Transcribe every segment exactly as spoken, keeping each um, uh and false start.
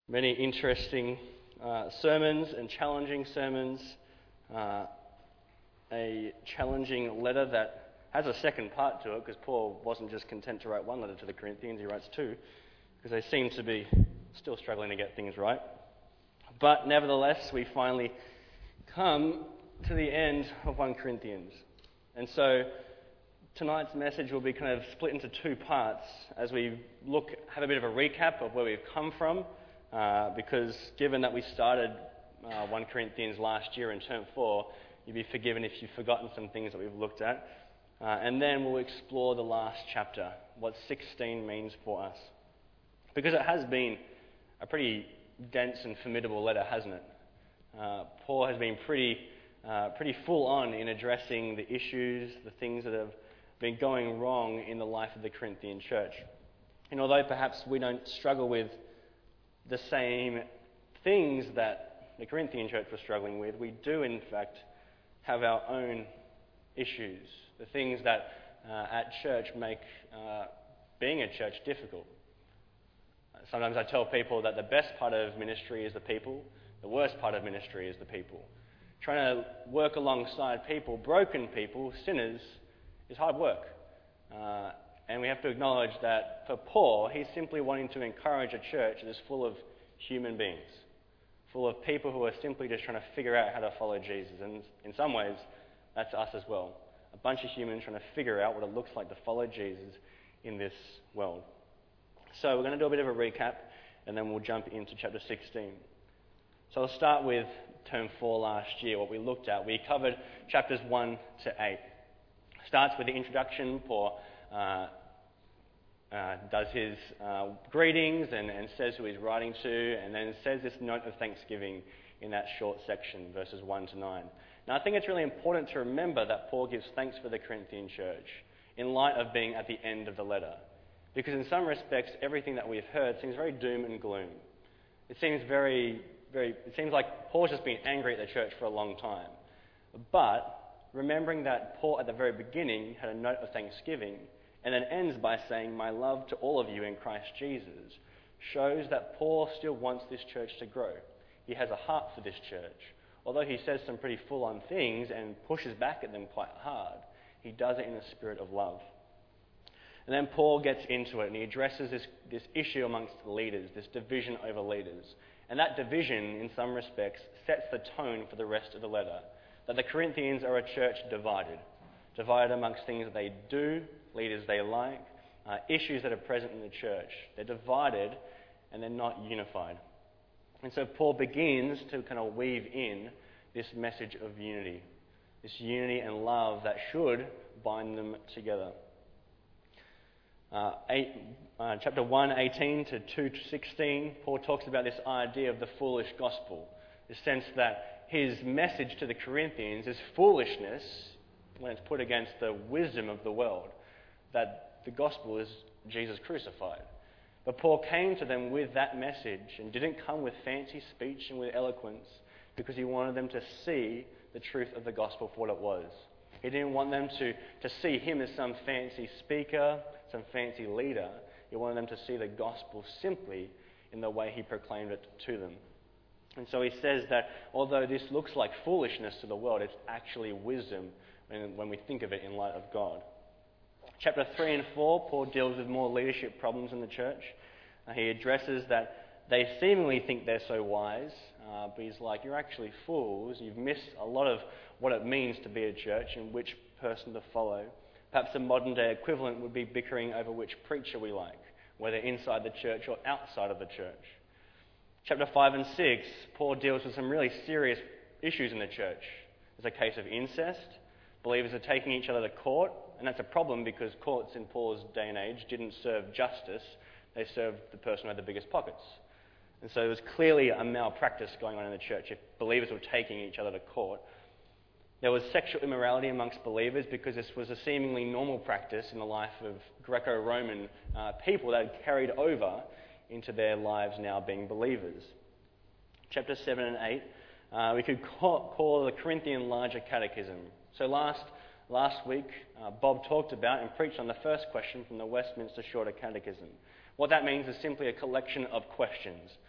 Many interesting uh, sermons and challenging sermons. Uh, a challenging letter that has a second part to it, because Paul wasn't just content to write one letter to the Corinthians, he writes two, because they seem to be still struggling to get things right. But nevertheless, we finally come to the end of First Corinthians. And so tonight's message will be kind of split into two parts as we look, have a bit of a recap of where we've come from. Uh, because given that we started uh, First Corinthians last year in term four, you'd be forgiven if you've forgotten some things that we've looked at. Uh, and then we'll explore the last chapter, what sixteen means for us. Because it has been a pretty dense and formidable letter, hasn't it? Uh, Paul has been pretty, uh, pretty full on in addressing the issues, the things that have been going wrong in the life of the Corinthian church. And although perhaps we don't struggle with the same things that the Corinthian church was struggling with, we do in fact have our own issues, the things that uh, at church make uh, being a church difficult. Sometimes I tell people that the best part of ministry is the people, the worst part of ministry is the people. Trying to work alongside people, broken people, sinners, is hard work. Uh, And we have to acknowledge that for Paul, he's simply wanting to encourage a church that is full of human beings, full of people who are simply just trying to figure out how to follow Jesus. And in some ways, that's us as well. A bunch of humans trying to figure out what it looks like to follow Jesus in this world. So we're going to do a bit of a recap, and then we'll jump into chapter sixteen. So I'll start with term four last year, what we looked at. We covered chapters one to eight. Starts with the introduction. Paul Uh, uh, does his uh, greetings and, and says who he's writing to, and then says this note of thanksgiving in that short section, verses one to nine. Now, I think it's really important to remember that Paul gives thanks for the Corinthian church in light of being at the end of the letter. Because in some respects, everything that we've heard seems very doom and gloom. It seems very, very, it seems like Paul's just been angry at the church for a long time. But remembering that Paul at the very beginning had a note of thanksgiving, and then ends by saying, "My love to all of you in Christ Jesus," shows that Paul still wants this church to grow. He has a heart for this church. Although he says some pretty full-on things and pushes back at them quite hard, he does it in a spirit of love. And then Paul gets into it, and he addresses this, this issue amongst the leaders, this division over leaders. And that division, in some respects, sets the tone for the rest of the letter. That the Corinthians are a church divided. Divided amongst things that they do, leaders they like, uh, issues that are present in the church. They're divided and they're not unified. And so Paul begins to kind of weave in this message of unity. This unity and love that should bind them together. Uh, eight, uh, chapter one, eighteen to two, sixteen, Paul talks about this idea of the foolish gospel. The sense that his message to the Corinthians is foolishness when it's put against the wisdom of the world, that the gospel is Jesus crucified. But Paul came to them with that message and didn't come with fancy speech and with eloquence, because he wanted them to see the truth of the gospel for what it was. He didn't want them to, to see him as some fancy speaker, some fancy leader. He wanted them to see the gospel simply in the way he proclaimed it to them. And so he says that although this looks like foolishness to the world, it's actually wisdom when, when we think of it in light of God. Chapter three and four, Paul deals with more leadership problems in the church. Uh, he addresses that they seemingly think they're so wise, uh, but he's like, you're actually fools. You've missed a lot of what it means to be a church and which person to follow. Perhaps a modern day equivalent would be bickering over which preacher we like, whether inside the church or outside of the church. Chapter five and six, Paul deals with some really serious issues in the church. There's a case of incest. Believers are taking each other to court, and that's a problem because courts in Paul's day and age didn't serve justice. They served the person who had the biggest pockets. And so there was clearly a malpractice going on in the church if believers were taking each other to court. There was sexual immorality amongst believers because this was a seemingly normal practice in the life of Greco-Roman uh, people that had carried over into their lives now being believers. Chapter seven and eight, uh, we could call, call the Corinthian Larger Catechism. So last last week, uh, Bob talked about and preached on the first question from the Westminster Shorter Catechism. What that means is simply a collection of questions,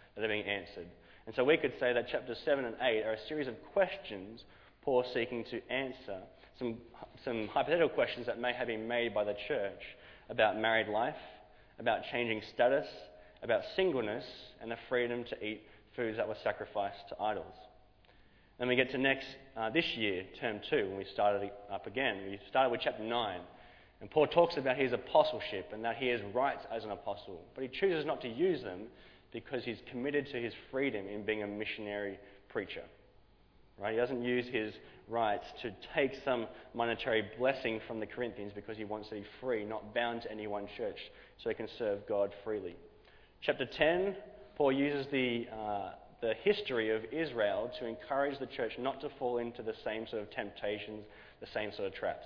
that are being answered. And so we could say that chapters seven and eight are a series of questions Paul seeking to answer, some, some hypothetical questions that may have been made by the church about married life, about changing status, about singleness, and the freedom to eat foods that were sacrificed to idols. Then we get to next, uh, this year, term two, when we started up again. We started with chapter nine. And Paul talks about his apostleship and that he has rights as an apostle. But he chooses not to use them because he's committed to his freedom in being a missionary preacher. Right? He doesn't use his rights to take some monetary blessing from the Corinthians because he wants to be free, not bound to any one church, so he can serve God freely. Chapter ten, Paul uses the, uh, the history of Israel to encourage the church not to fall into the same sort of temptations, the same sort of traps.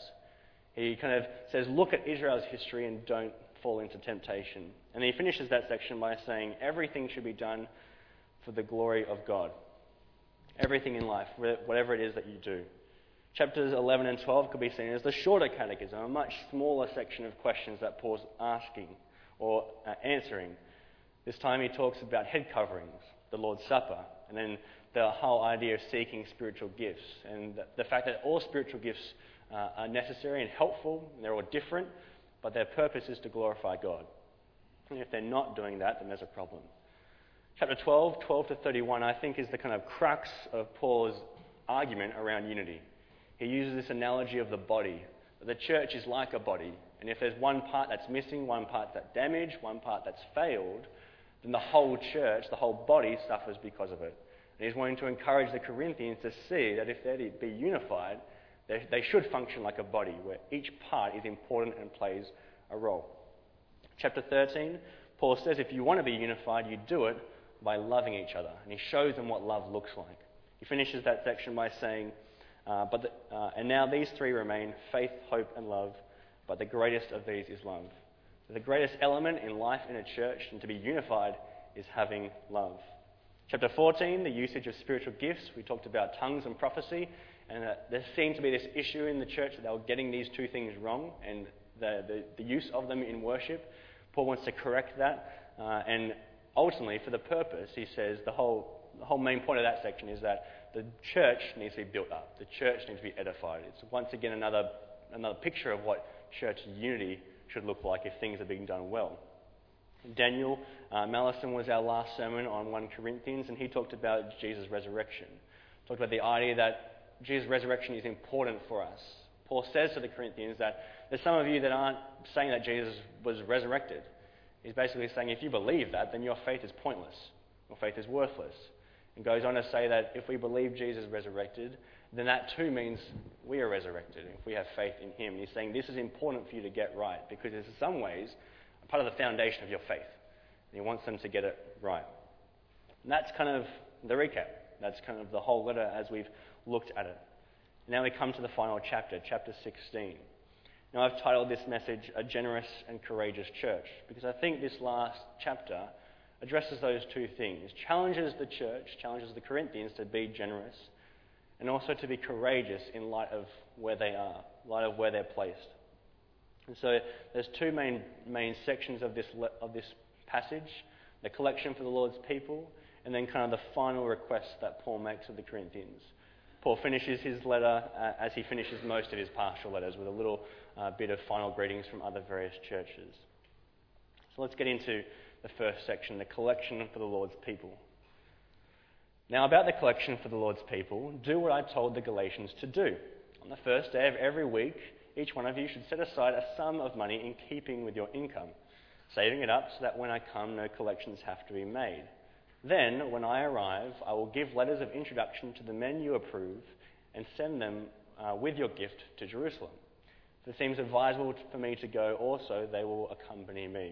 He kind of says, look at Israel's history and don't fall into temptation. And he finishes that section by saying, everything should be done for the glory of God. Everything in life, whatever it is that you do. Chapters eleven and twelve could be seen as the shorter catechism, a much smaller section of questions that Paul's asking or uh, answering. This time he talks about head coverings, the Lord's Supper, and then the whole idea of seeking spiritual gifts, and the, the fact that all spiritual gifts uh, are necessary and helpful, and they're all different, but their purpose is to glorify God. And if they're not doing that, then there's a problem. Chapter twelve, twelve to thirty-one, I think is the kind of crux of Paul's argument around unity. He uses this analogy of the body. The church is like a body, and if there's one part that's missing, one part that's damaged, one part that's failed, then the whole church, the whole body suffers because of it. And he's wanting to encourage the Corinthians to see that if they're to be unified, they, they should function like a body, where each part is important and plays a role. Chapter thirteen, Paul says if you want to be unified, you do it by loving each other. And he shows them what love looks like. He finishes that section by saying, uh, "But the, uh, and now these three remain, faith, hope, and love, but the greatest of these is love." So the greatest element in life in a church and to be unified is having love. Chapter fourteen, the usage of spiritual gifts. We talked about tongues and prophecy, and uh, there seemed to be this issue in the church that they were getting these two things wrong, and the, the, the use of them in worship. Paul wants to correct that, uh, and ultimately, for the purpose, he says the whole the whole main point of that section is that the church needs to be built up. The church needs to be edified. It's once again another another picture of what church unity should look like if things are being done well. Daniel uh, Mallison was our last sermon on First Corinthians, and he talked about Jesus' resurrection. Talked about the idea that Jesus' resurrection is important for us. Paul says to the Corinthians that there's some of you that aren't saying that Jesus was resurrected. He's basically saying if you believe that, then your faith is pointless. Your faith is worthless. And goes on to say that if we believe Jesus resurrected, then that too means we are resurrected if we have faith in him. And he's saying this is important for you to get right because it's in some ways a part of the foundation of your faith. And he wants them to get it right. And that's kind of the recap. That's kind of the whole letter as we've looked at it. Now we come to the final chapter, chapter sixteen. Now I've titled this message, A Generous and Courageous Church, because I think this last chapter addresses those two things. Challenges the church, challenges the Corinthians to be generous, and also to be courageous in light of where they are, in light of where they're placed. And so there's two main main sections of this of this passage, the collection for the Lord's people, and then kind of the final request that Paul makes of the Corinthians. Paul finishes his letter uh, as he finishes most of his pastoral letters with a little uh, bit of final greetings from other various churches. So let's get into the first section, the collection for the Lord's people. Now about the collection for the Lord's people, do what I told the Galatians to do. On the first day of every week, each one of you should set aside a sum of money in keeping with your income, saving it up so that when I come, no collections have to be made. Then, when I arrive, I will give letters of introduction to the men you approve and send them uh, with your gift to Jerusalem. If it seems advisable for me to go also, they will accompany me.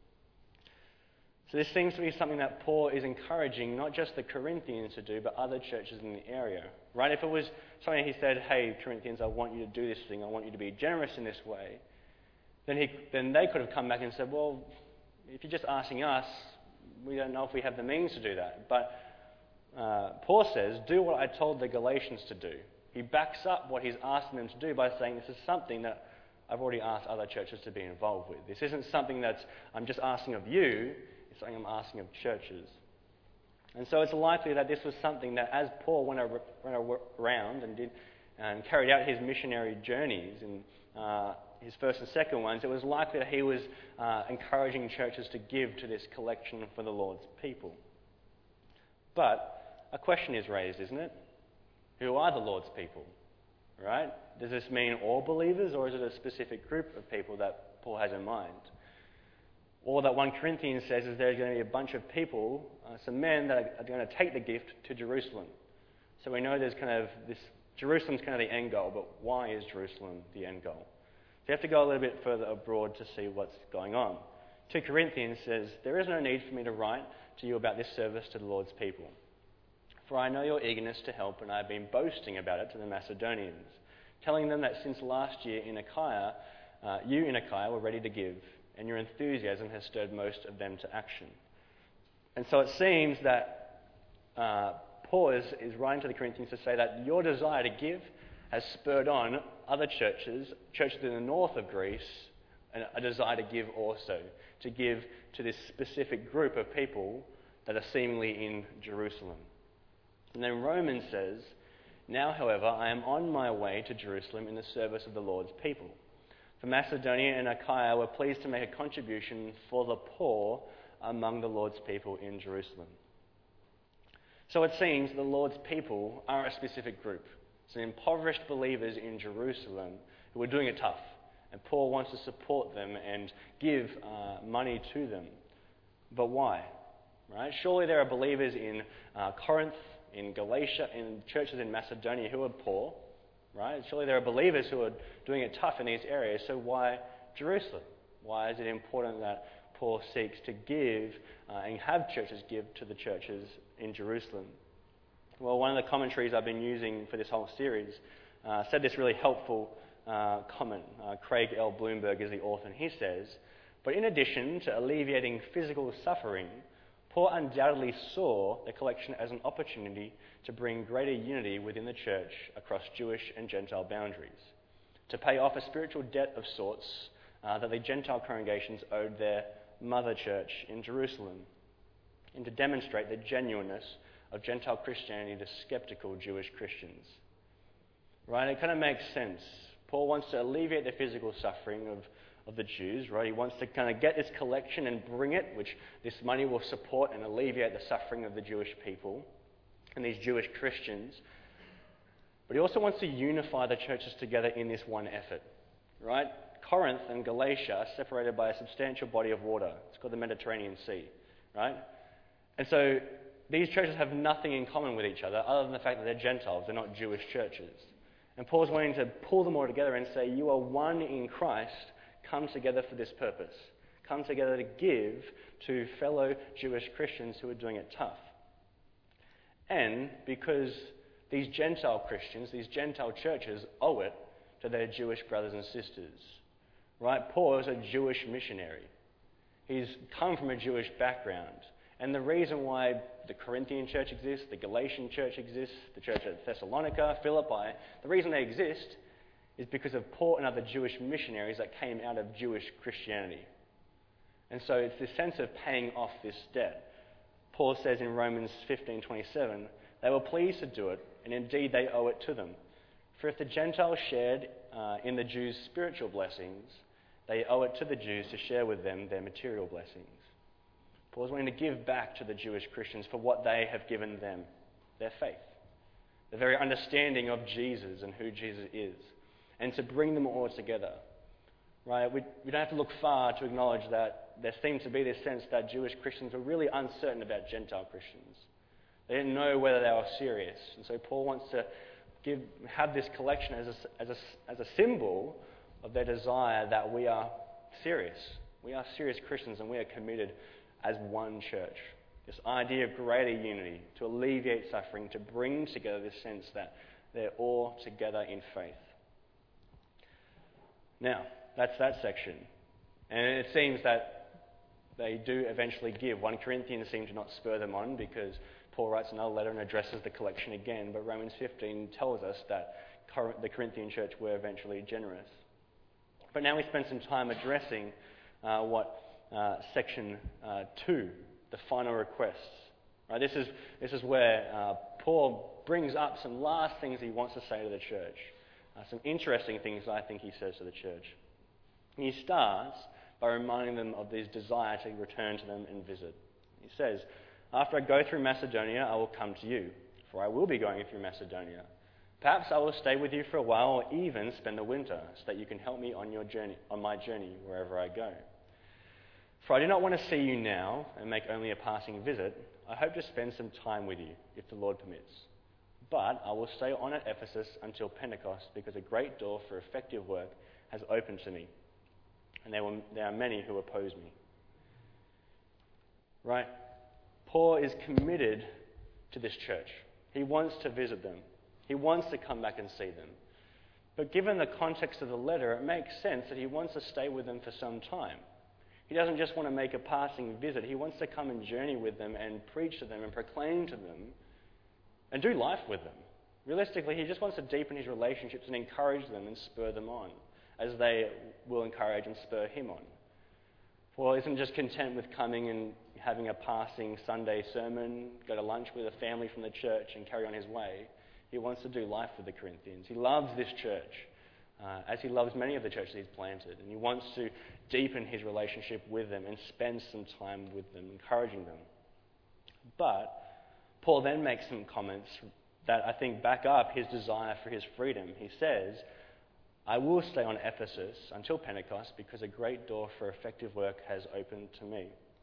So this seems to be something that Paul is encouraging not just the Corinthians to do, but other churches in the area. Right? If it was something he said, hey, Corinthians, I want you to do this thing, I want you to be generous in this way, then, he, then they could have come back and said, well, if you're just asking us, we don't know if we have the means to do that. But uh, Paul says, do what I told the Galatians to do. He backs up what he's asking them to do by saying this is something that I've already asked other churches to be involved with. This isn't something that I'm just asking of you, it's something I'm asking of churches. And so it's likely that this was something that as Paul went, ar- went ar- around and did and carried out his missionary journeys and uh, his first and second ones, it was likely that he was uh, encouraging churches to give to this collection for the Lord's people. But a question is raised, isn't it? Who are the Lord's people? Right? Does this mean all believers, or is it a specific group of people that Paul has in mind? All that First Corinthians says is there's going to be a bunch of people, uh, some men that are going to take the gift to Jerusalem. So we know there's kind of this, Jerusalem's kind of the end goal, but why is Jerusalem the end goal? So you have to go a little bit further abroad to see what's going on. Second Corinthians says, there is no need for me to write to you about this service to the Lord's people. For I know your eagerness to help, and I have been boasting about it to the Macedonians, telling them that since last year in Achaia, uh, you in Achaia were ready to give, and your enthusiasm has stirred most of them to action. And so it seems that uh, Paul is, is writing to the Corinthians to say that your desire to give has spurred on other churches, churches in the north of Greece, and a desire to give also, to give to this specific group of people that are seemingly in Jerusalem. And then Romans says, now, however, I am on my way to Jerusalem in the service of the Lord's people. For Macedonia and Achaia were pleased to make a contribution for the poor among the Lord's people in Jerusalem. So it seems the Lord's people are a specific group. Some impoverished believers in Jerusalem who are doing it tough. And Paul wants to support them and give uh, money to them. But why? Right? Surely there are believers in uh, Corinth, in Galatia, in churches in Macedonia who are poor, right? Surely there are believers who are doing it tough in these areas, so why Jerusalem? Why is it important that Paul seeks to give uh, and have churches give to the churches in Jerusalem? Well, one of the commentaries I've been using for this whole series uh, said this really helpful uh, comment. Uh, Craig L. Bloomberg is the author, and he says, but in addition to alleviating physical suffering, Paul undoubtedly saw the collection as an opportunity to bring greater unity within the church across Jewish and Gentile boundaries, to pay off a spiritual debt of sorts uh, that the Gentile congregations owed their mother church in Jerusalem, and to demonstrate the genuineness of Gentile Christianity to skeptical Jewish Christians. Right? It kind of makes sense. Paul wants to alleviate the physical suffering of of the Jews, right? He wants to kind of get this collection and bring it, which this money will support and alleviate the suffering of the Jewish people and these Jewish Christians. But he also wants to unify the churches together in this one effort, right? Corinth and Galatia are separated by a substantial body of water. It's called the Mediterranean Sea, right? And so these churches have nothing in common with each other other than the fact that they're Gentiles, they're not Jewish churches. And Paul's wanting to pull them all together and say, you are one in Christ. Come together for this purpose. Come together to give to fellow Jewish Christians who are doing it tough. And because these Gentile Christians, these Gentile churches owe it to their Jewish brothers and sisters. Right? Paul is a Jewish missionary. He's come from a Jewish background. And the reason why the Corinthian church exists, the Galatian church exists, the church at Thessalonica, Philippi, the reason they exist is because of Paul and other Jewish missionaries that came out of Jewish Christianity. And so it's this sense of paying off this debt. Paul says in Romans fifteen twenty-seven, they were pleased to do it, and indeed they owe it to them. For if the Gentiles shared uh, in the Jews' spiritual blessings, they owe it to the Jews to share with them their material blessings. Paul's wanting to give back to the Jewish Christians for what they have given them, their faith, the very understanding of Jesus and who Jesus is, and to bring them all together. Right? We, we don't have to look far to acknowledge that there seems to be this sense that Jewish Christians were really uncertain about Gentile Christians. They didn't know whether they were serious. And so Paul wants to give, have this collection as a, as, a, as a symbol of their desire that we are serious. We are serious Christians and we are committed as one church. This idea of greater unity, to alleviate suffering, to bring together this sense that they're all together in faith. Now, that's that section. And it seems that they do eventually give. First Corinthians seem to not spur them on because Paul writes another letter and addresses the collection again. But Romans fifteen tells us that the Corinthian church were eventually generous. But now we spend some time addressing uh, what uh, section uh, two, the final requests, Right, this is this is where uh, Paul brings up some last things he wants to say to the church. Uh, some interesting things I think he says to the church. He starts by reminding them of this desire to return to them and visit. He says, "After I go through Macedonia, I will come to you, for I will be going through Macedonia. Perhaps I will stay with you for a while, or even spend the winter, so that you can help me on your journey, on my journey wherever I go. For I do not want to see you now and make only a passing visit. I hope to spend some time with you, if the Lord permits. But I will stay on at Ephesus until Pentecost, because a great door for effective work has opened to me, and there, were, there are many who oppose me." Right? Paul is committed to this church. He wants to visit them. He wants to come back and see them. But given the context of the letter, it makes sense that he wants to stay with them for some time. He doesn't just want to make a passing visit. He wants to come and journey with them and preach to them and proclaim to them and do life with them. Realistically, he just wants to deepen his relationships and encourage them and spur them on, as they will encourage and spur him on. Paul isn't just content with coming and having a passing Sunday sermon, go to lunch with a family from the church and carry on his way. He wants to do life with the Corinthians. He loves this church, uh, as he loves many of the churches he's planted, and he wants to deepen his relationship with them and spend some time with them, encouraging them. But Paul then makes some comments that I think back up his desire for his freedom. He says, "I will stay on Ephesus until Pentecost, because a great door for effective work has opened to me."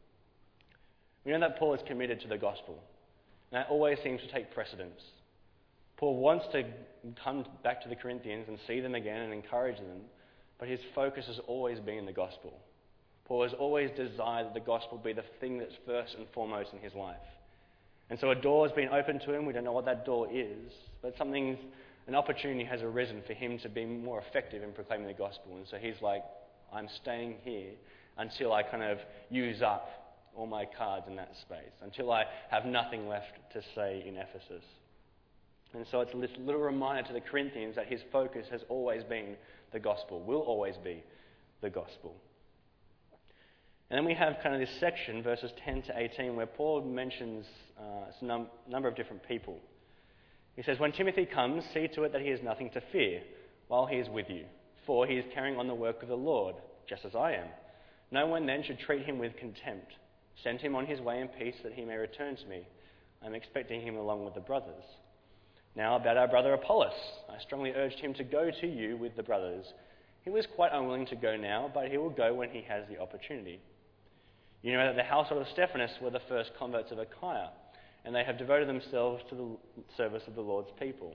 We know that Paul is committed to the gospel, and that always seems to take precedence. Paul wants to come back to the Corinthians and see them again and encourage them, but his focus has always been the gospel. Paul has always desired that the gospel be the thing that's first and foremost in his life. And so a door has been opened to him. We don't know what that door is, but something, an opportunity has arisen for him to be more effective in proclaiming the gospel. And so he's like, "I'm staying here until I kind of use up all my cards in that space, until I have nothing left to say in Ephesus." And so it's a little reminder to the Corinthians that his focus has always been the gospel, will always be the gospel. And then we have kind of this section, verses ten to eighteen, where Paul mentions uh, a num- number of different people. He says, "When Timothy comes, see to it that he has nothing to fear while he is with you, for he is carrying on the work of the Lord, just as I am. No one then should treat him with contempt. Send him on his way in peace, that he may return to me. I am expecting him along with the brothers. Now about our brother Apollos, I strongly urged him to go to you with the brothers. He was quite unwilling to go now, but he will go when he has the opportunity. You know that the household of Stephanas were the first converts of Achaia, and they have devoted themselves to the service of the Lord's people.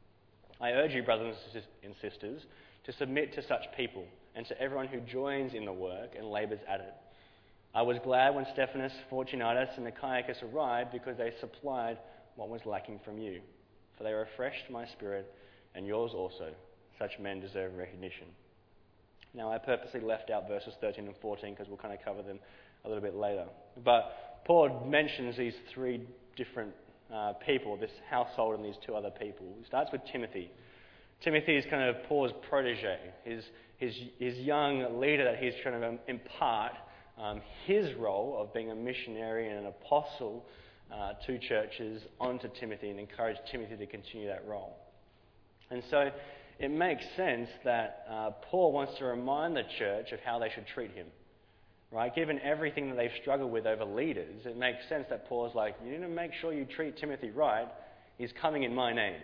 I urge you, brothers and sisters, to submit to such people, and to everyone who joins in the work and labours at it. I was glad when Stephanas, Fortunatus, and Achaicus arrived, because they supplied what was lacking from you. For they refreshed my spirit, and yours also. Such men deserve recognition." Now, I purposely left out verses thirteen and fourteen, because we'll kind of cover them a little bit later. But Paul mentions these three different uh, people, this household and these two other people. He starts with Timothy. Timothy is kind of Paul's protege, his, his, his young leader that he's trying to impart um, his role of being a missionary and an apostle uh, to churches onto Timothy, and encourage Timothy to continue that role. And so it makes sense that uh, Paul wants to remind the church of how they should treat him. Right? Given everything that they've struggled with over leaders, it makes sense that Paul's like, you need to make sure you treat Timothy right. He's coming in my name.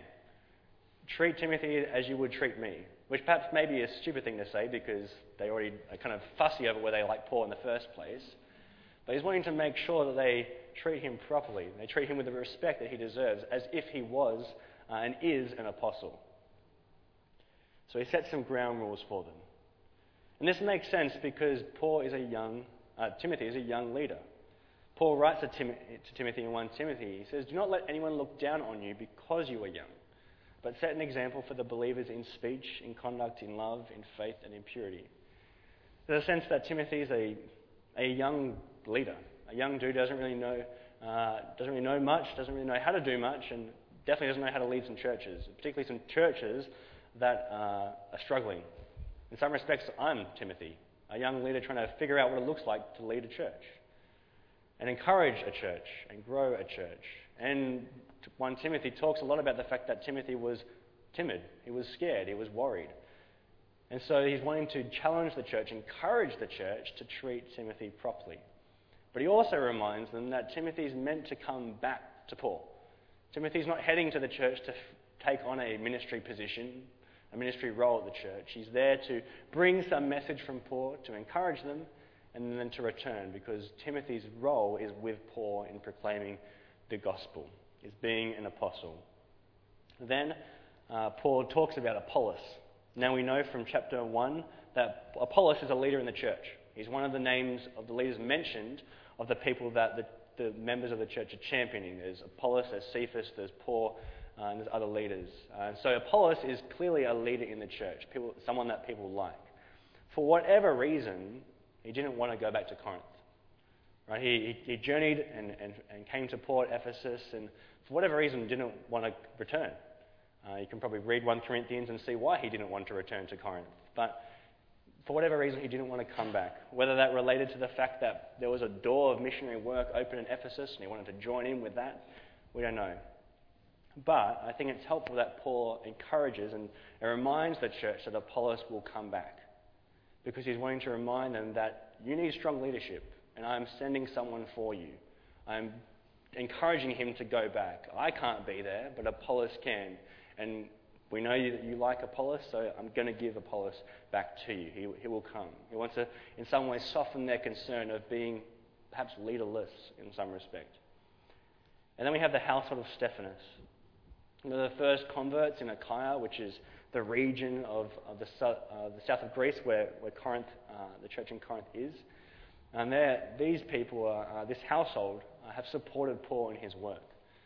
Treat Timothy as you would treat me. Which perhaps may be a stupid thing to say, because they already are kind of fussy over whether they like Paul in the first place. But he's wanting to make sure that they treat him properly. They treat him with the respect that he deserves, as if he was uh, and is an apostle. So he sets some ground rules for them. And this makes sense because Paul is a young, uh, Timothy is a young leader. Paul writes to, Tim- to Timothy in First Timothy, he says, "Do not let anyone look down on you because you are young, but set an example for the believers in speech, in conduct, in love, in faith, and in purity." There's a sense that Timothy is a, a young leader. A young dude doesn't really know, uh, doesn't really know much, doesn't really know how to do much, and definitely doesn't know how to lead some churches, particularly some churches that uh, are struggling. In some respects, I'm Timothy, a young leader trying to figure out what it looks like to lead a church. and encourage a church and grow a church. And First Timothy talks a lot about the fact that Timothy was timid, he was scared, he was worried. And so he's wanting to challenge the church, encourage the church to treat Timothy properly. But he also reminds them that Timothy's meant to come back to Paul. Timothy's not heading to the church to f- take on a ministry position, a ministry role at the church. He's there to bring some message from Paul, to encourage them, and then to return, because Timothy's role is with Paul in proclaiming the gospel, is being an apostle. Then uh, Paul talks about Apollos. Now we know from chapter one that Apollos is a leader in the church. He's one of the names of the leaders mentioned of the people that the, the members of the church are championing. There's Apollos, there's Cephas, there's Paul, uh, and there's other leaders. Uh, so Apollos is clearly a leader in the church, people, someone that people like. For whatever reason, he didn't want to go back to Corinth. Right? He, he, he journeyed and, and, and came to Port Ephesus, and for whatever reason didn't want to return. Uh, you can probably read First Corinthians and see why he didn't want to return to Corinth. But for whatever reason, he didn't want to come back. Whether that related to the fact that there was a door of missionary work open in Ephesus and he wanted to join in with that, we don't know. But I think it's helpful that Paul encourages and, and reminds the church that Apollos will come back, because he's wanting to remind them that you need strong leadership, and I'm sending someone for you. I'm encouraging him to go back. I can't be there, but Apollos can. And we know that you like Apollos, so I'm going to give Apollos back to you. He, he will come. He wants to, in some way, soften their concern of being perhaps leaderless in some respect. And then we have the household of Stephanas. You know, the first converts in Achaia, which is the region of, of the, uh, the south of Greece where, where Corinth, uh, the church in Corinth is. And these people, are, uh, this household, uh, have supported Paul in his work.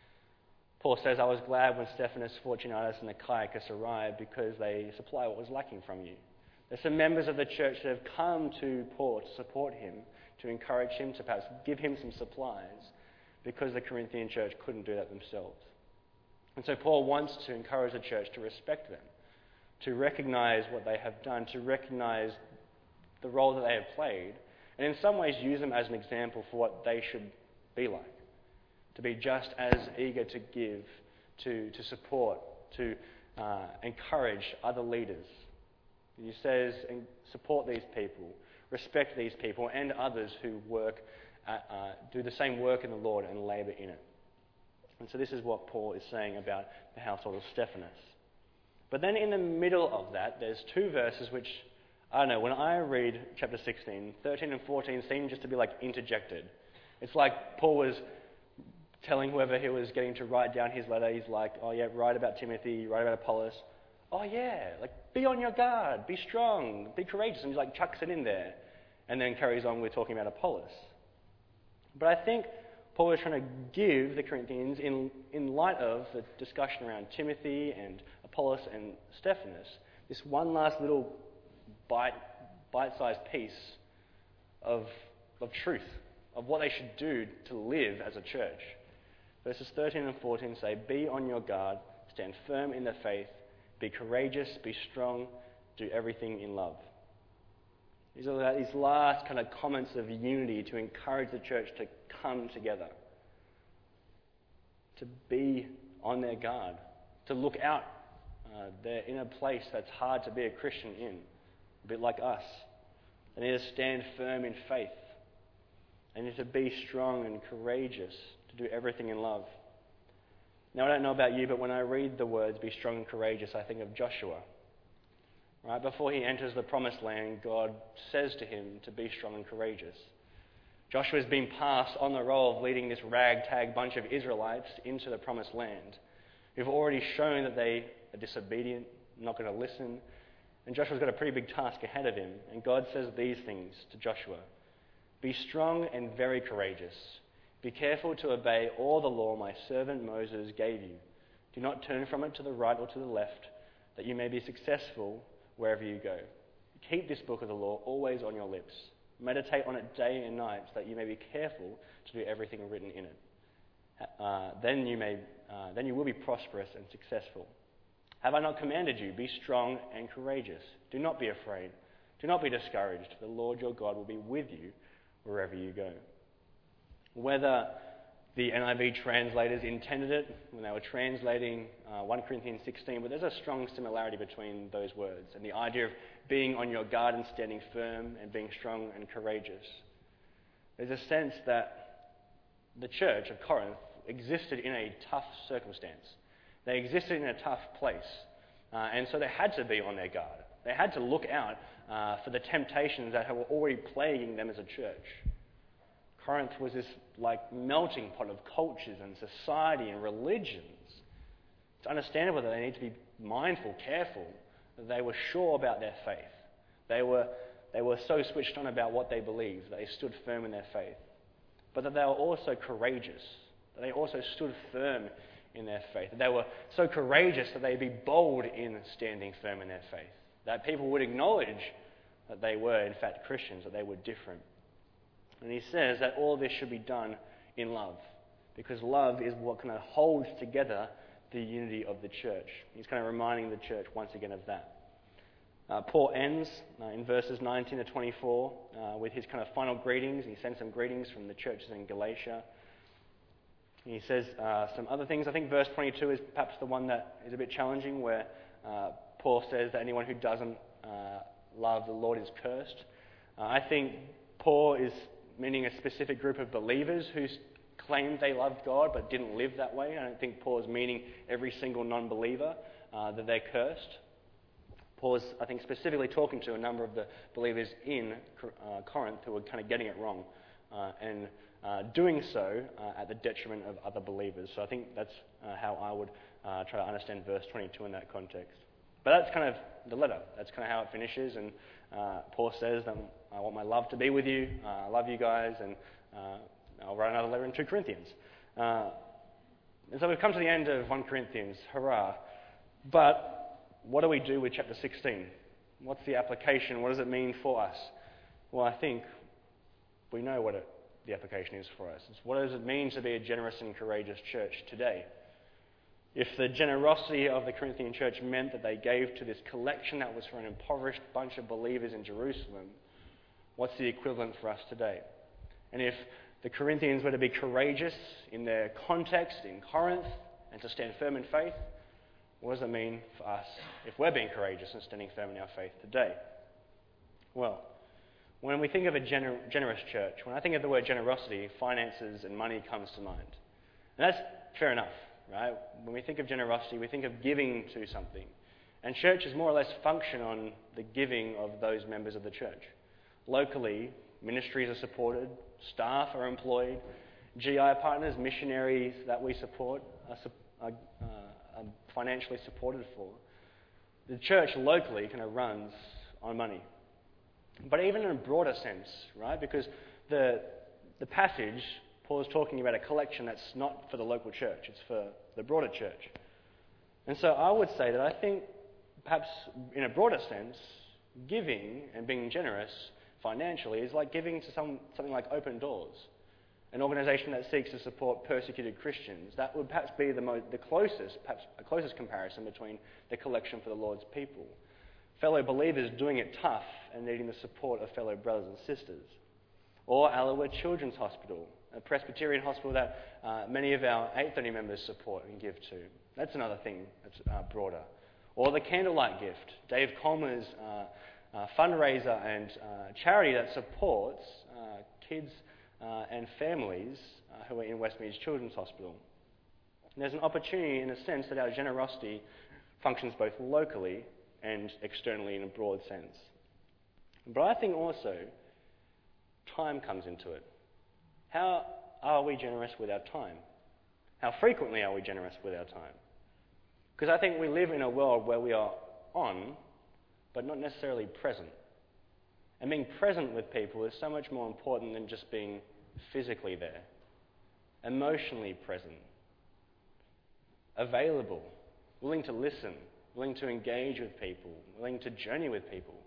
Paul says, I was glad when Stephanas, Fortunatus, and Achaicus arrived, because they supply what was lacking from you. There's some members of the church that have come to Paul to support him, to encourage him, to perhaps give him some supplies, because the Corinthian church couldn't do that themselves. And so Paul wants to encourage the church to respect them, to recognize what they have done, to recognize the role that they have played, and in some ways use them as an example for what they should be like. To be just as eager to give, to, to support, to uh, encourage other leaders. He says, support these people, respect these people and others who work, at, uh, do the same work in the Lord and labour in it. And so this is what Paul is saying about the household of Stephanas. But then in the middle of that, there's two verses which, I don't know, when I read chapter sixteen, thirteen and fourteen seem just to be like interjected. It's like Paul was telling whoever he was getting to write down his letter, he's like, oh yeah, write about Timothy, write about Apollos. Oh yeah, like be on your guard, be strong, be courageous. And he like chucks it in there and then carries on with talking about Apollos. But I think Paul was trying to give the Corinthians, in, in light of the discussion around Timothy and Apollos and Stephanas, this one last little bite, bite-sized piece of, of truth, of what they should do to live as a church. Verses thirteen and fourteen say, be on your guard, stand firm in the faith, be courageous, be strong, do everything in love. These are these last kind of comments of unity to encourage the church to come together, to be on their guard, to look out. Uh, they're in a place that's hard to be a Christian in, a bit like us. They need to stand firm in faith. They need to be strong and courageous, to do everything in love. Now, I don't know about you, but when I read the words, be strong and courageous, I think of Joshua. Right before he enters the promised land, God says to him to be strong and courageous. Joshua's been passed on the role of leading this ragtag bunch of Israelites into the promised land, who've already shown that they are disobedient, not going to listen. And Joshua's got a pretty big task ahead of him. And God says these things to Joshua. Be strong and very courageous. Be careful to obey all the law my servant Moses gave you. Do not turn from it to the right or to the left, that you may be successful wherever you go. Keep this book of the law always on your lips. Meditate on it day and night, so that you may be careful to do everything written in it. Uh, then you may, uh, then you will be prosperous and successful. Have I not commanded you? Be strong and courageous. Do not be afraid. Do not be discouraged. The Lord your God will be with you wherever you go. Whether the N I V translators intended it when they were translating uh, First Corinthians sixteen, but there's a strong similarity between those words and the idea of being on your guard and standing firm and being strong and courageous. There's a sense that the church of Corinth existed in a tough circumstance. They existed in a tough place, uh, and so they had to be on their guard. They had to look out uh, for the temptations that were already plaguing them as a church. Corinth was this like melting pot of cultures and society and religions. It's understandable that they need to be mindful, careful, that they were sure about their faith. They were, they were so switched on about what they believed that they stood firm in their faith. But that they were also courageous, that they also stood firm in their faith. That they were so courageous that they'd be bold in standing firm in their faith. That people would acknowledge that they were, in fact, Christians, that they were different. And he says that all this should be done in love, because love is what kind of holds together the unity of the church. He's kind of reminding the church once again of that. Uh, Paul ends uh, in verses nineteen to twenty-four uh, with his kind of final greetings. He sends some greetings from the churches in Galatia. He says uh, some other things. I think verse twenty-two is perhaps the one that is a bit challenging, where uh, Paul says that anyone who doesn't uh, love the Lord is cursed. Uh, I think Paul is meaning a specific group of believers who claimed they loved God but didn't live that way. I don't think Paul is meaning every single non-believer uh, that they're cursed. Paul is, I think, specifically talking to a number of the believers in uh, Corinth who were kind of getting it wrong uh, and uh, doing so uh, at the detriment of other believers. So I think that's uh, how I would uh, try to understand verse twenty-two in that context. But that's kind of the letter. That's kind of how it finishes. And uh, Paul says that I want my love to be with you. Uh, I love you guys. And uh, I'll write another letter in Second Corinthians. Uh, and so we've come to the end of First Corinthians. Hurrah. But what do we do with chapter sixteen? What's the application? What does it mean for us? Well, I think we know what it, the application is for us. It's what does it mean to be a generous and courageous church today? If the generosity of the Corinthian church meant that they gave to this collection that was for an impoverished bunch of believers in Jerusalem, what's the equivalent for us today? And if the Corinthians were to be courageous in their context in Corinth and to stand firm in faith, what does it mean for us if we're being courageous and standing firm in our faith today? Well, when we think of a gener- generous church, when I think of the word generosity, finances and money comes to mind. And that's fair enough. Right? When we think of generosity, we think of giving to something. And churches more or less function on the giving of those members of the church. Locally, ministries are supported, staff are employed, G I partners, missionaries that we support are, are, uh, are financially supported for. The church locally kind of runs on money. But even in a broader sense, right? Because the the passage, Paul is talking about a collection that's not for the local church, it's for the broader church. And so I would say that I think perhaps in a broader sense, giving and being generous financially is like giving to some, something like Open Doors, an organisation that seeks to support persecuted Christians. That would perhaps be the, mo- the closest, perhaps a closest comparison between the collection for the Lord's people. Fellow believers doing it tough and needing the support of fellow brothers and sisters. Or Alawa Children's Hospital, a Presbyterian hospital that uh, many of our eight thirty members support and give to. That's another thing that's uh, broader. Or the Candlelight Gift, Dave Colmer's uh, uh, fundraiser and uh, charity that supports uh, kids uh, and families uh, who are in Westmeads Children's Hospital. And there's an opportunity in a sense that our generosity functions both locally and externally in a broad sense. But I think also time comes into it. How are we generous with our time? How frequently are we generous with our time? Because I think we live in a world where we are on, but not necessarily present. And being present with people is so much more important than just being physically there. Emotionally present. Available. Willing to listen. Willing to engage with people. Willing to journey with people.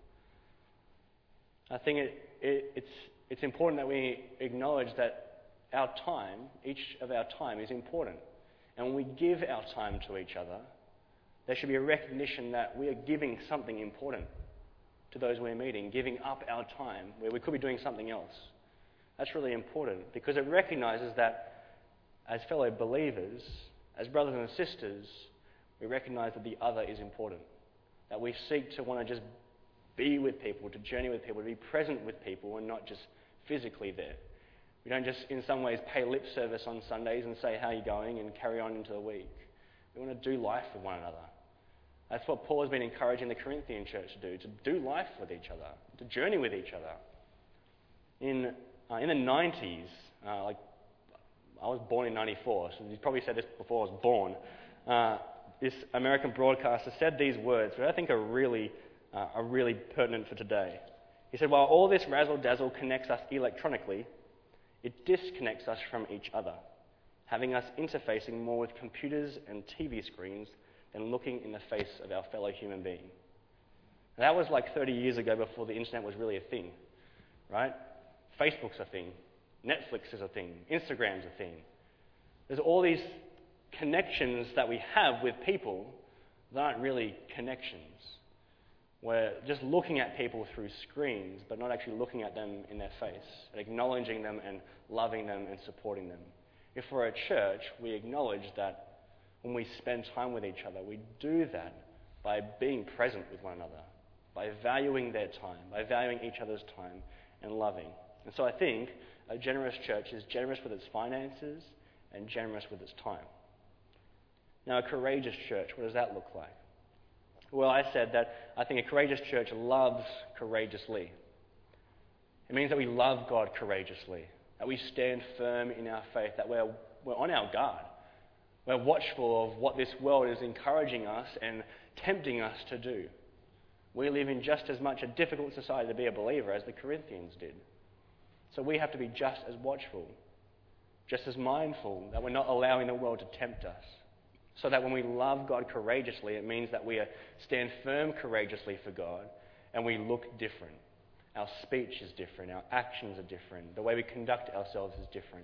I think it, it, it's It's important that we acknowledge that our time, each of our time, is important. And when we give our time to each other, there should be a recognition that we are giving something important to those we're meeting, giving up our time where we could be doing something else. That's really important because it recognises that as fellow believers, as brothers and sisters, we recognise that the other is important. That we seek to want to just be with people, to journey with people, to be present with people and not just physically there. We don't just, in some ways, pay lip service on Sundays and say, how are you going, and carry on into the week. We want to do life with one another. That's what Paul has been encouraging the Corinthian church to do, to do life with each other, to journey with each other. In uh, in the nineties, uh, like I was born in ninety-four, so he's probably said this before I was born. Uh, this American broadcaster said these words, which I think are really, uh, are really pertinent for today. He said, while all this razzle-dazzle connects us electronically, it disconnects us from each other, having us interfacing more with computers and T V screens than looking in the face of our fellow human being. And that was like thirty years ago before the internet was really a thing, right? Facebook's a thing. Netflix is a thing. Instagram's a thing. There's all these connections that we have with people that aren't really connections. We're just looking at people through screens, but not actually looking at them in their face, and acknowledging them and loving them and supporting them. If we're a church, we acknowledge that when we spend time with each other, we do that by being present with one another, by valuing their time, by valuing each other's time and loving. And so I think a generous church is generous with its finances and generous with its time. Now, a courageous church, what does that look like? Well, I said that I think a courageous church loves courageously. It means that we love God courageously, that we stand firm in our faith, that we're, we're on our guard. We're watchful of what this world is encouraging us and tempting us to do. We live in just as much a difficult society to be a believer as the Corinthians did. So we have to be just as watchful, just as mindful that we're not allowing the world to tempt us. So that when we love God courageously, it means that we stand firm courageously for God and we look different. Our speech is different, our actions are different, the way we conduct ourselves is different.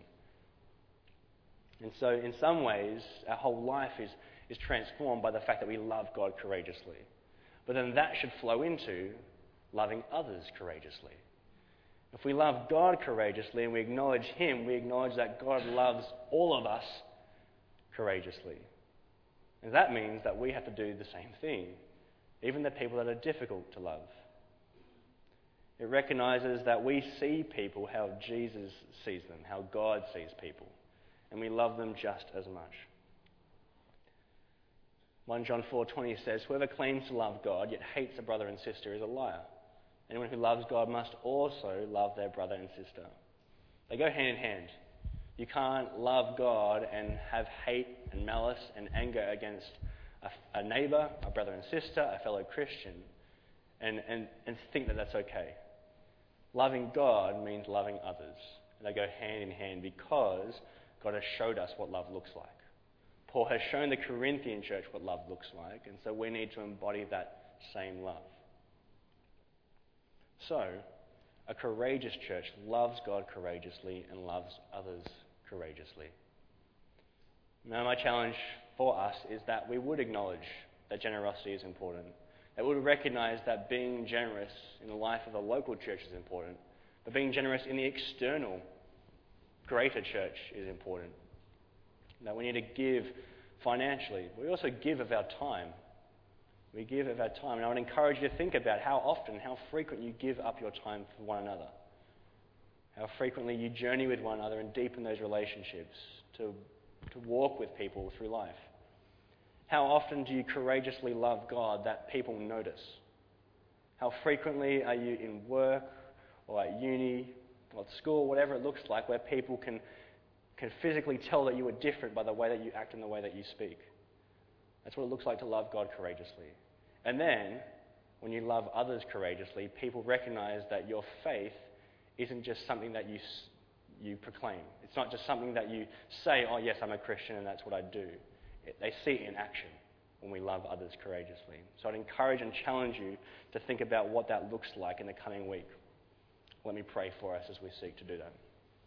And so in some ways, our whole life is, is transformed by the fact that we love God courageously. But then that should flow into loving others courageously. If we love God courageously and we acknowledge Him, we acknowledge that God loves all of us courageously. And that means that we have to do the same thing, even the people that are difficult to love. It recognizes that we see people how Jesus sees them, how God sees people, and we love them just as much. First John four twenty says, whoever claims to love God yet hates a brother and sister is a liar. Anyone who loves God must also love their brother and sister. They go hand in hand. You can't love God and have hate and malice and anger against a, a neighbour, a brother and sister, a fellow Christian, and, and, and think that that's okay. Loving God means loving others. And they go hand in hand because God has showed us what love looks like. Paul has shown the Corinthian church what love looks like, and so we need to embody that same love. So, a courageous church loves God courageously and loves others courageously. Now, my challenge for us is that we would acknowledge that generosity is important, that we would recognize that being generous in the life of the local church is important, but being generous in the external, greater church is important. That we need to give financially. We also give of our time. We give of our time. And I would encourage you to think about how often, how frequent you give up your time for one another. How frequently you journey with one another and deepen those relationships to, to walk with people through life. How often do you courageously love God that people notice? How frequently are you in work or at uni or at school, whatever it looks like, where people can, can physically tell that you are different by the way that you act and the way that you speak? That's what it looks like to love God courageously. And then, when you love others courageously, people recognize that your faith isn't just something that you you proclaim. It's not just something that you say, oh yes, I'm a Christian and that's what I do. It, they see it in action when we love others courageously. So I'd encourage and challenge you to think about what that looks like in the coming week. Let me pray for us as we seek to do that.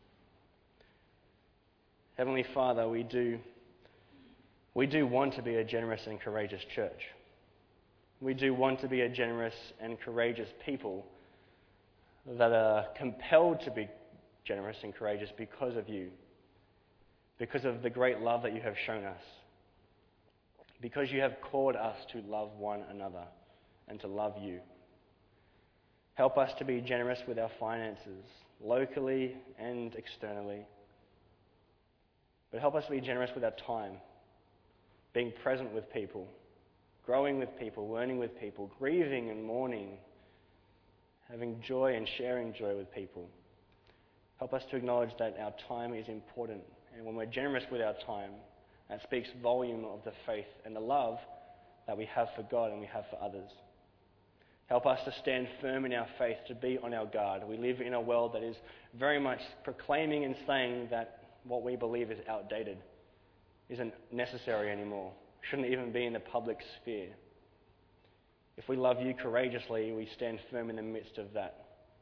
Heavenly Father, we do, we do want to be a generous and courageous church. We do want to be a generous and courageous people that are compelled to be generous and courageous because of you, because of the great love that you have shown us, because you have called us to love one another and to love you. Help us to be generous with our finances, locally and externally. But help us to be generous with our time, being present with people, growing with people, learning with people, grieving and mourning, having joy and sharing joy with people. Help us to acknowledge that our time is important. And when we're generous with our time, that speaks volume of the faith and the love that we have for God and we have for others. Help us to stand firm in our faith, to be on our guard. We live in a world that is very much proclaiming and saying that what we believe is outdated, isn't necessary anymore, shouldn't even be in the public sphere. If we love you courageously, we stand firm in the midst of that.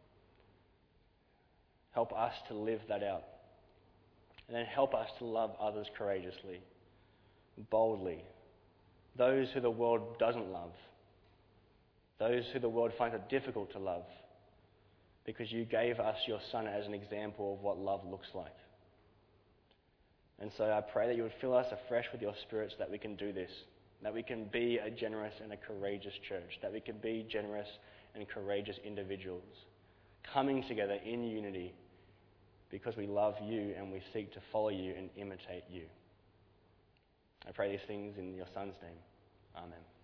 Help us to live that out. And then help us to love others courageously, boldly. Those who the world doesn't love. Those who the world finds it difficult to love. Because you gave us your Son as an example of what love looks like. And so I pray that you would fill us afresh with your Spirit so that we can do this. That we can be a generous and a courageous church. That we can be generous and courageous individuals. Coming together in unity because we love you and we seek to follow you and imitate you. I pray these things in your Son's name. Amen.